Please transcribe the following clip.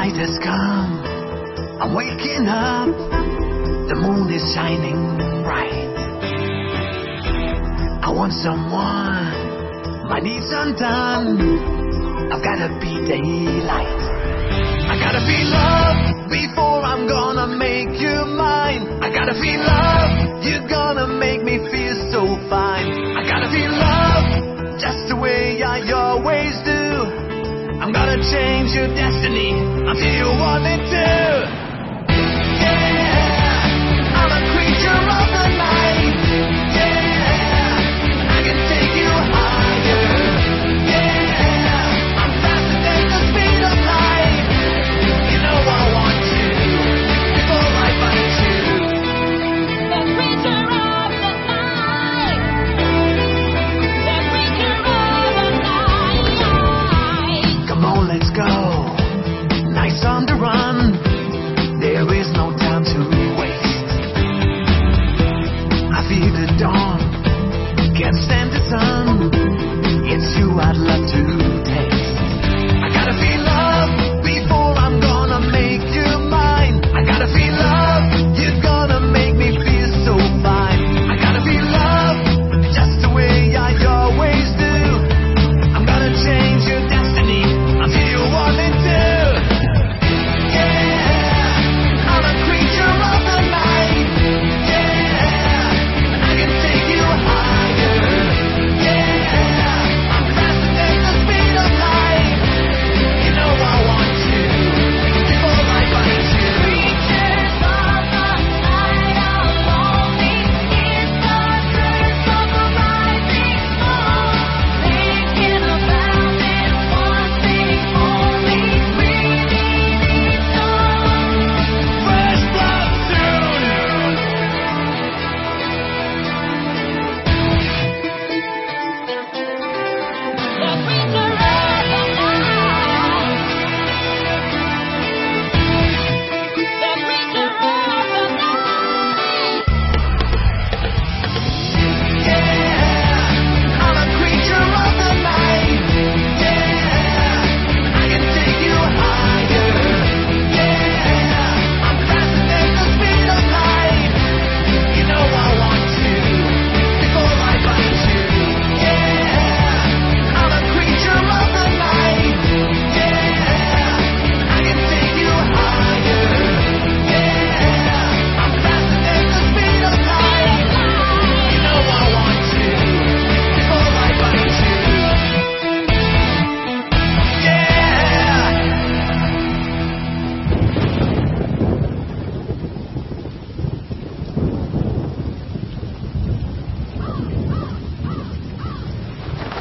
night has come, I'm waking up, the moon is shining bright. I want someone, my needs undone, I've gotta be daylight. I gotta feel love before I'm gonna make you mine. I gotta feel love, you're gonna make me feel so fine. I gotta feel love, just the way I always do. I'm gonna change your destiny.